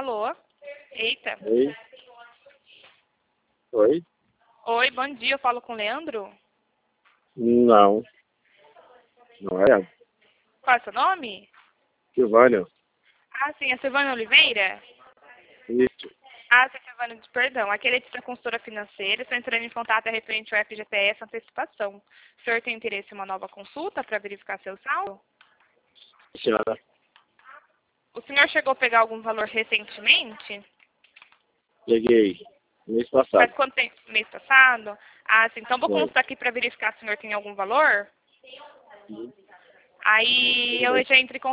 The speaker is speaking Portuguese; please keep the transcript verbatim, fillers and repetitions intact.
Alô? Eita. Oi? Oi? Oi, bom dia. Eu falo com o Leandro? Não. Não é? Qual é o seu nome? Silvânia? Ah, sim. É Silvana Oliveira? Isso. Ah, sim, Silvana. Perdão. Aquele é da consultora financeira. Estou entrando em contato a referente ao F G T S Antecipação. O senhor tem interesse em uma nova consulta para verificar seu saldo? Senhora, O senhor chegou a pegar algum valor recentemente? peguei. Mês Faz passado. quanto tempo? Mês passado? Ah, sim. Então vou Foi. consultar aqui para verificar se o senhor tem algum valor. Uhum. Aí Tudo eu bem. já entrei em